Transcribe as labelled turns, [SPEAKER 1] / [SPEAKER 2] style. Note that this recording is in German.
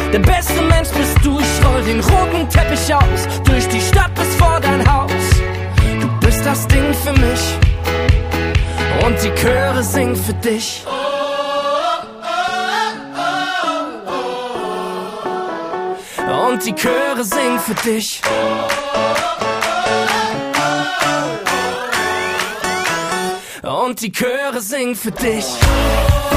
[SPEAKER 1] Der beste Mensch bist du, ich roll den roten Teppich aus, durch die Stadt bis vor dein Haus. Du bist das Ding für mich und die Chöre singen für dich. Und die Chöre singen für dich. Und die Chöre singen für dich.